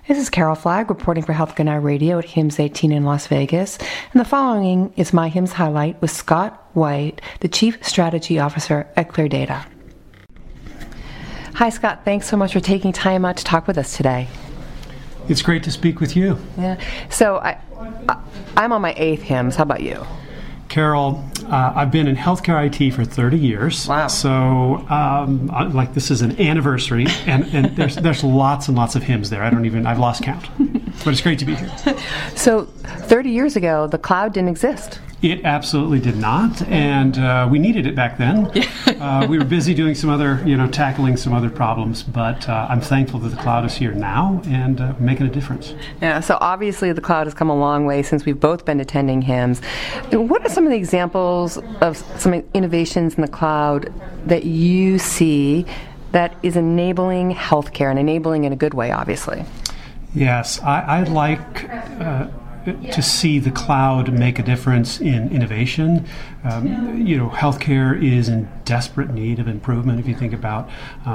This is Carol Flagg reporting for Health Good Now Radio at HIMSS 18 in Las Vegas. And the following is my HIMSS highlight with Scott White, the Chief Strategy Officer at ClearData. Hi, Scott. Thanks so much for taking time out to talk with us today. It's great to speak with you. Yeah. So I'm on my 8th HIMSS. How about you? Carol, I've been in healthcare IT for 30 years. Wow. So, this is an anniversary, and there's lots and lots of HIMSS there. I've lost count. But it's great to be here. So, 30 years ago, the cloud didn't exist. It absolutely did not, and we needed it back then. We were busy doing some other, tackling some other problems, but I'm thankful that the cloud is here now and making a difference. Yeah, so obviously the cloud has come a long way since we've both been attending HIMSS. What are some of the examples of some innovations in the cloud that you see that is enabling healthcare and enabling in a good way, obviously? Yes, I'd like to see the cloud make a difference in innovation. Healthcare is in desperate need of improvement. If you think about,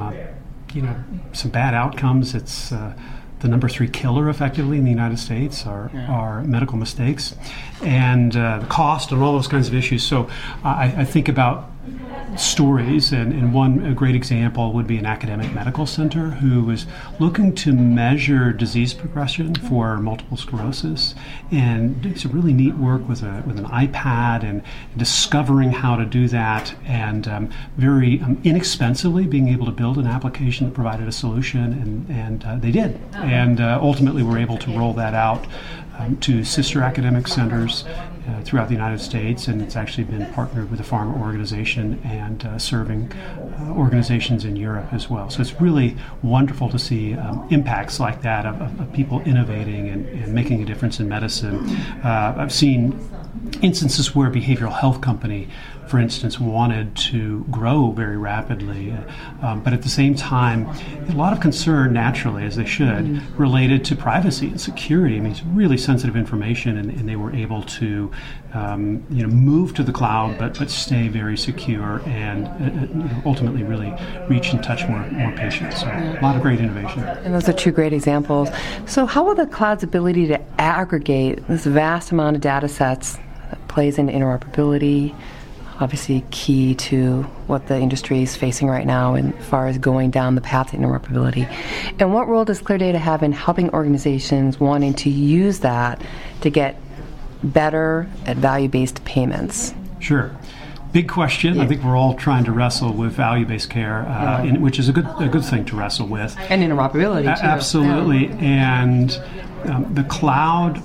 some bad outcomes, it's the number 3 killer, effectively, in the United States are medical mistakes, and the cost and all those kinds of issues. So I think about stories, and a great example would be an academic medical center who was looking to measure disease progression for multiple sclerosis, and did some really neat work with an iPad and discovering how to do that, and very inexpensively being able to build an application that provided a solution, and they did, and ultimately were able to roll that out to sister academic centers throughout the United States, and it's actually been partnered with a pharma organization and serving organizations in Europe as well. So it's really wonderful to see impacts like that of people innovating and making a difference in medicine. I've seen instances where a behavioral health company, for instance, wanted to grow very rapidly, but at the same time, a lot of concern, naturally, as they should, related to privacy and security. I mean, it's really sensitive information, and they were able to, move to the cloud, but stay very secure, and ultimately really reach and touch more patients. So a lot of great innovation. And those are 2 great examples. So how will the cloud's ability to aggregate this vast amount of data sets that plays into interoperability, obviously key to what the industry is facing right now as far as going down the path to interoperability. And what role does ClearData have in helping organizations wanting to use that to get better at value-based payments? Sure. Big question. I think we're all trying to wrestle with value-based care, which is a good thing to wrestle with. And interoperability, too. Absolutely. Yeah. And the cloud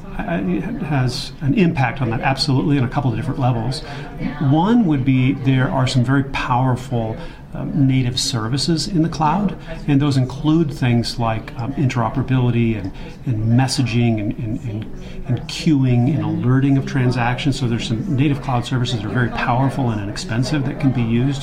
has an impact on that, absolutely, on a couple of different levels. One would be there are some very powerful native services in the cloud, and those include things like interoperability and messaging and queuing and alerting of transactions. So there's some native cloud services that are very powerful and inexpensive that can be used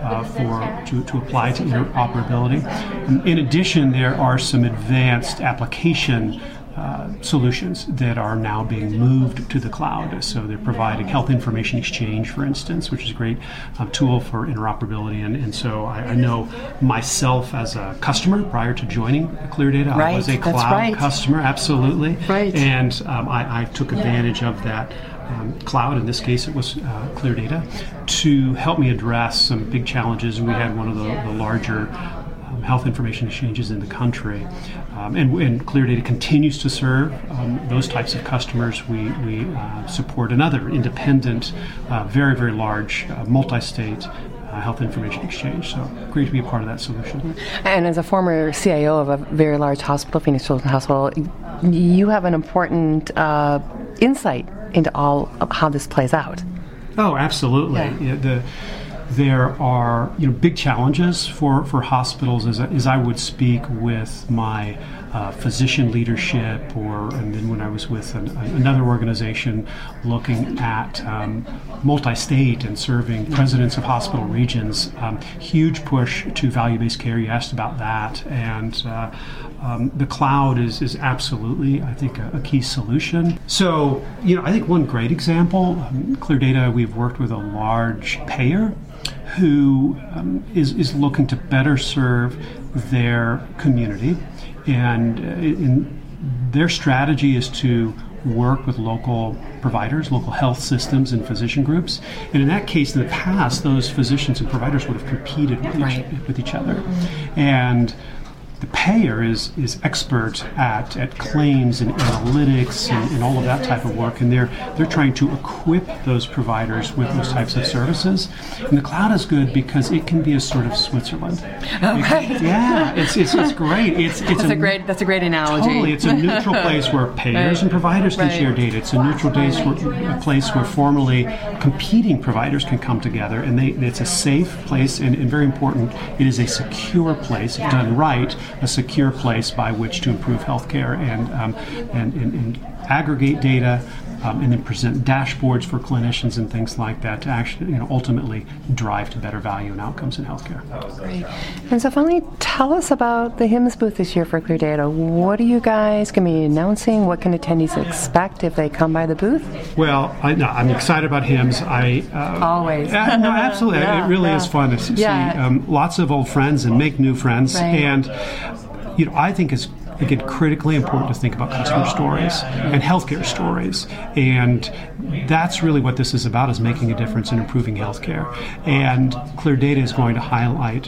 to apply to interoperability. In addition, there are some advanced application solutions that are now being moved to the cloud. So they're providing health information exchange, for instance, which is a great tool for interoperability. And so I know myself as a customer prior to joining ClearData, I was a cloud customer, absolutely. Right. And I took advantage of that cloud, in this case it was ClearData, to help me address some big challenges. And we had one of the larger health information exchanges in the country. And ClearData continues to serve those types of customers. We support another independent, very, very large, multi-state health information exchange. So great to be a part of that solution. And as a former CIO of a very large hospital, Phoenix Children's Hospital, you have an important insight into all of how this plays out. Oh, absolutely. Yeah. There are big challenges for hospitals as I would speak with my physician leadership, and then when I was with another organization looking at multi-state and serving presidents of hospital regions. Huge push to value-based care. You asked about that, and the cloud is absolutely, I think, a key solution. So, I think one great example, ClearData, we've worked with a large payer who is looking to better serve their community, and their strategy is to work with local providers, local health systems, and physician groups. And in that case, in the past, those physicians and providers would have competed with each other. And the payer is expert at claims and analytics and all of that type of work, and they're trying to equip those providers with those types of services. And the cloud is good because it can be a sort of Switzerland. Yeah, it's great. That's a great analogy. Totally, it's a neutral place where payers and providers can share data. It's a neutral place where formerly competing providers can come together, and it's a safe place and very important. It is a secure place, if done right. A secure place by which to improve healthcare and aggregate data, and then present dashboards for clinicians and things like that to actually, ultimately drive to better value and outcomes in healthcare. Great. And so finally, tell us about the HIMSS booth this year for ClearData. What are you guys going to be announcing? What can attendees expect if they come by the booth? Well, I'm excited about HIMSS. Always. No, absolutely. It really is fun to see lots of old friends and make new friends. Right. And, I think it's, again, critically important to think about customer stories and healthcare stories. And that's really what this is about, is making a difference in improving healthcare. And ClearData is going to highlight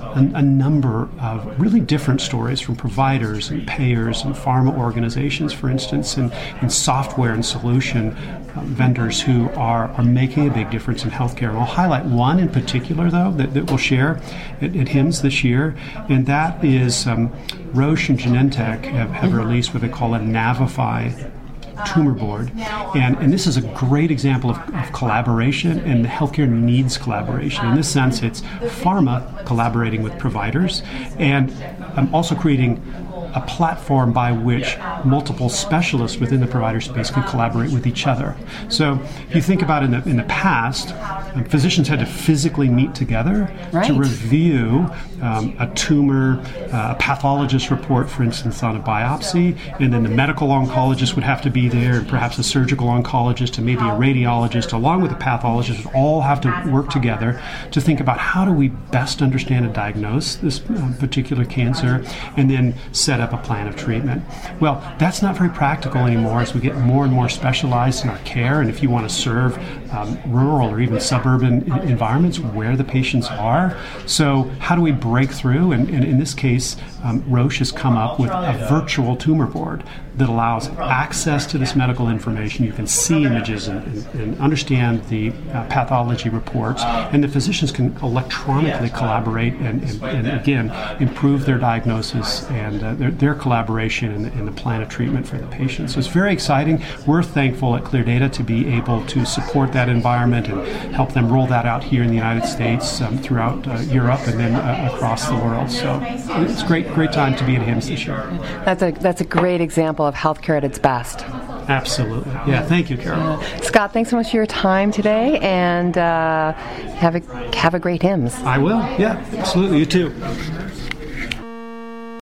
a number of really different stories from providers and payers and pharma organizations, for instance, and software and solution vendors who are making a big difference in healthcare. And I'll highlight one in particular, though, that we'll share at HIMSS this year, and that is Roche and Genentech have released what they call a Navify tumor board. And this is a great example of collaboration, and the healthcare needs collaboration. In this sense, it's pharma collaborating with providers, and also creating a platform by which multiple specialists within the provider space can collaborate with each other. So if you think about in the past, physicians had to physically meet together to review a tumor, a pathologist report, for instance, on a biopsy, and then the medical oncologist would have to be there, and perhaps a surgical oncologist and maybe a radiologist, along with a pathologist, would all have to work together to think about how do we best understand and diagnose this particular cancer, and then set up a plan of treatment. Well, that's not very practical anymore as we get more and more specialized in our care, and if you want to serve rural or even suburban environments where the patients are. So how do we break through? And in this case, Roche has come up with a virtual tumor board that allows access to this medical information. You can see images and understand the pathology reports, and the physicians can electronically collaborate and again, improve their diagnosis and their collaboration in the plan of treatment for the patient. So it's very exciting. We're thankful at ClearData to be able to support that environment and help them roll that out here in the United States, throughout Europe, and then across the world. So it's great time to be at HIMSS this year. That's a great example of healthcare at its best. Absolutely. Yeah, thank you, Carol. Scott, thanks so much for your time today, and have a great HIMSS. I will. Yeah, absolutely. You too.